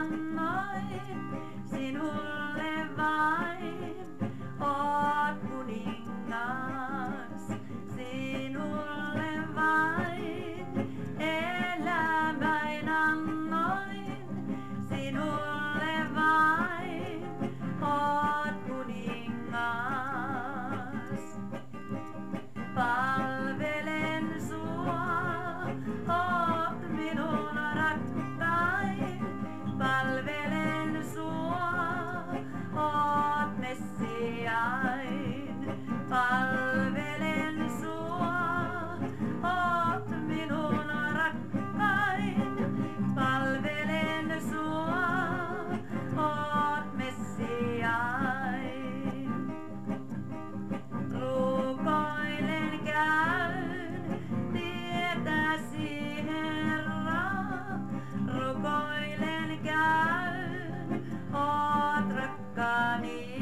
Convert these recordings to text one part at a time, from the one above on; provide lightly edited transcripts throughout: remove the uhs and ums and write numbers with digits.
annoin sinulle vain. Oot kuningas, sinulle vain. Elämäin annoin sinulle vain. Oot kuningas. Palvelen sua, oot minun rakkain. Palvelen sua, oot Messiain. Palvelen sua, oot minun rakkain. Palvelen sua, oot Messiain. Rukoilen käyn tietäsi Herra. Rukoilen käyn, oot rakkaani.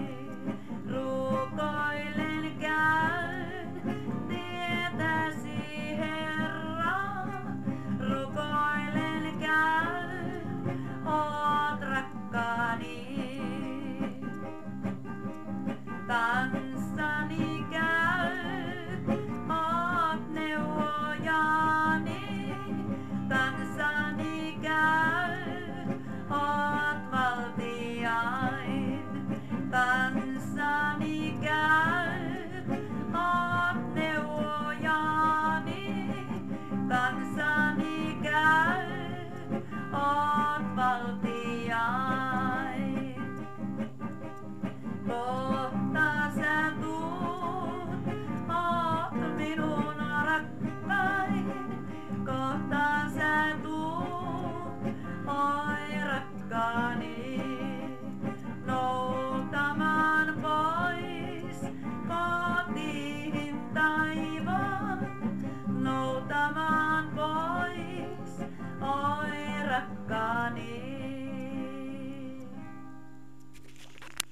Rukoilen käyn tietäsi Herra. Rukoilen käyn, oot rakkaani. Kanssani käyt, oot neuvojani. Kanssani käyt, oot valtiain. Kanssani käyt, oot neuvojani. Kanssani käyt, oot valtiain.